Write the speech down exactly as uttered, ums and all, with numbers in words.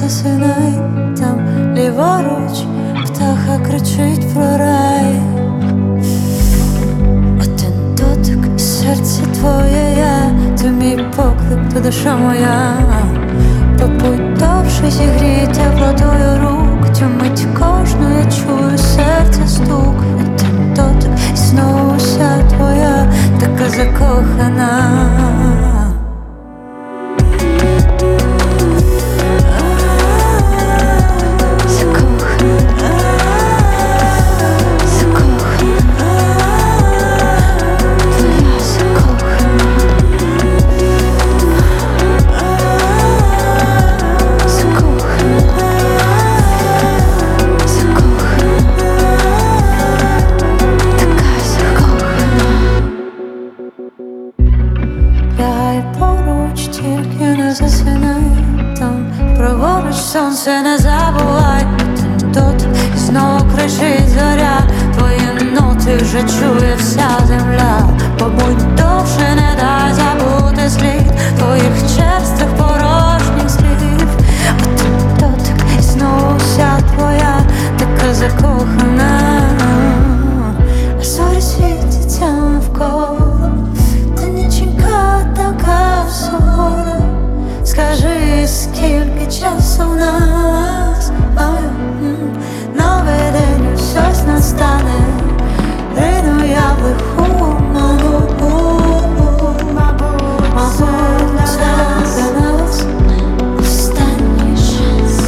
засинай, там ліворуч птаха кричить про рай. Один дотик, серце твоє я, ти мій поклик, ти душа моя. Побудь довше, зігрій теплотою рук, цю мить кожну я чую серця стук. Один дотик, і знову вся твоя, така закохана. Лягай поруч, тільки не засинай, там праворуч сонце не забувай. Тут і знову кричить зоря, твої ноти вже чує вся земля. Побудь довше, не дай забути слід твоїх черстих порожніх слів. Один дотик, і знову вся твоя, така закохана. А зорі світяться навколо, та ніченька така сувора. Скажи, скільки часу в нас? Новий день щось настане, рину я в лиху оману. Мабуть, це для нас останній шанс.